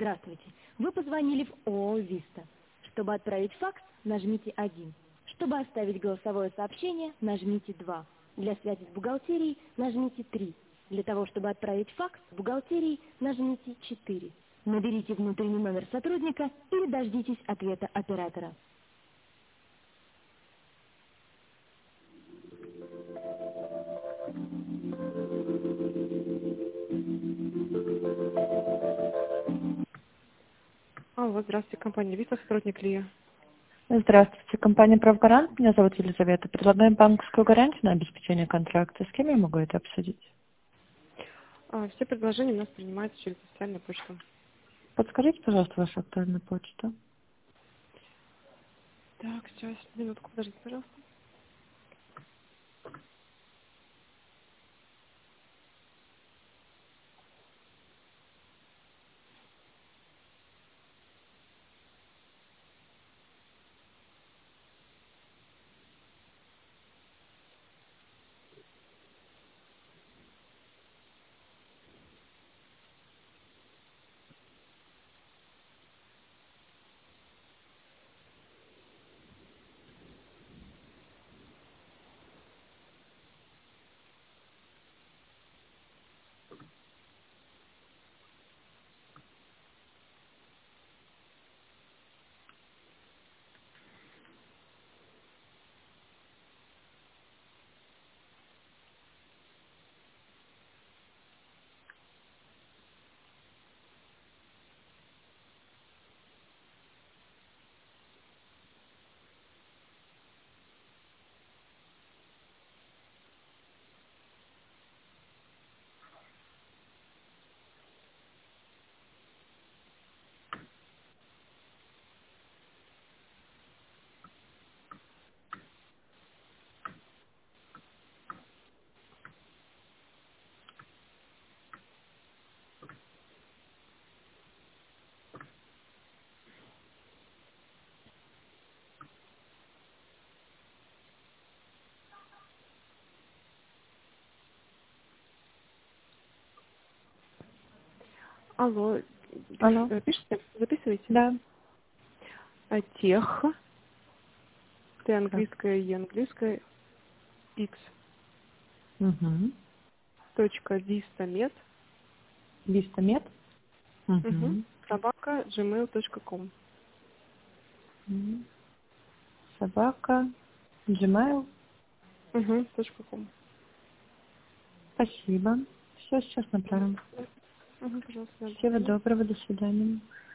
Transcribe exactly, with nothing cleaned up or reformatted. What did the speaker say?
Здравствуйте. Вы позвонили в ООО «Виста». Чтобы отправить факс, нажмите один. Чтобы оставить голосовое сообщение, нажмите два. Для связи с бухгалтерией нажмите три. Для того, чтобы отправить факс в бухгалтерии, нажмите четыре. Наберите внутренний номер сотрудника или дождитесь ответа оператора. Алло, здравствуйте, компания «Виста», сотрудник Лия. Здравствуйте, компания «Правгарант». Меня зовут Елизавета. Предлагаем банковскую гарантию на обеспечение контракта. С кем я могу это обсудить? А, все предложения у нас принимаются через официальную почту. Подскажите, пожалуйста, вашу актуальную почту. Так, сейчас, минутку, подождите, пожалуйста. Алло, Алло. пиш- пишите, записываете? Да. А, Тех, Т Так. английская, Е английская, X, Угу. точка, Вистамед, Вистамед. угу, Угу. собака, gmail точка ком. Собака. Gmail. Угу, точка ком. Спасибо. Все, сейчас направим. Угу, пожалуйста, до Всего свидания. доброго. До свидания.